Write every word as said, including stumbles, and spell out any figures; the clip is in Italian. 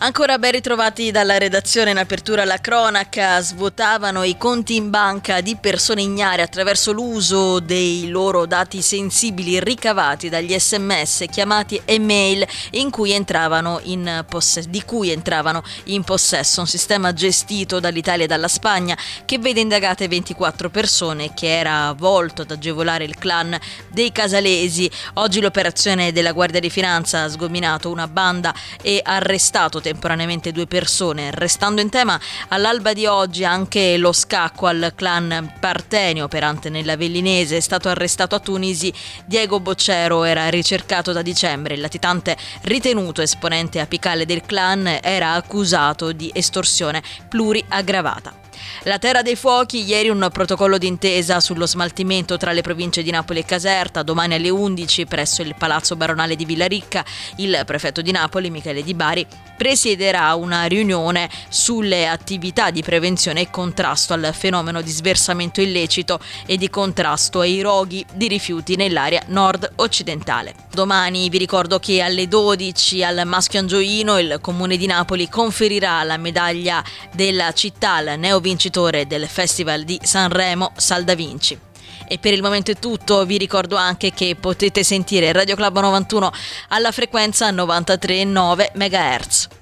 Ancora ben ritrovati dalla redazione. In apertura alla cronaca: svuotavano i conti in banca di persone ignare attraverso l'uso dei loro dati sensibili ricavati dagli sms, chiamati e mail in cui entravano in possesso, di cui entravano in possesso. Un sistema gestito dall'Italia e dalla Spagna che vede indagate ventiquattro persone, che era volto ad agevolare il clan dei Casalesi. Oggi l'operazione della Guardia di Finanza ha sgominato una banda e arrestato temporaneamente due persone. Restando in tema, all'alba di oggi anche lo scacco al clan Partenio, operante nell'Avellinese. È stato arrestato a Tunisi Diego Boccero, era ricercato da dicembre. Il latitante, ritenuto esponente apicale del clan, era accusato di estorsione pluriaggravata. La terra dei fuochi: ieri un protocollo d'intesa sullo smaltimento tra le province di Napoli e Caserta. Domani alle undici presso il Palazzo Baronale di Villaricca il prefetto di Napoli, Michele Di Bari, presiederà una riunione sulle attività di prevenzione e contrasto al fenomeno di sversamento illecito e di contrasto ai roghi di rifiuti nell'area nord-occidentale. Domani vi ricordo che alle dodici al Maschio Angioino il Comune di Napoli conferirà la medaglia della città al neovincitore del Festival di Sanremo, Sal da Vinci. E per il momento è tutto. Vi ricordo anche che potete sentire Radio Club novantuno alla frequenza novantatré virgola nove megahertz.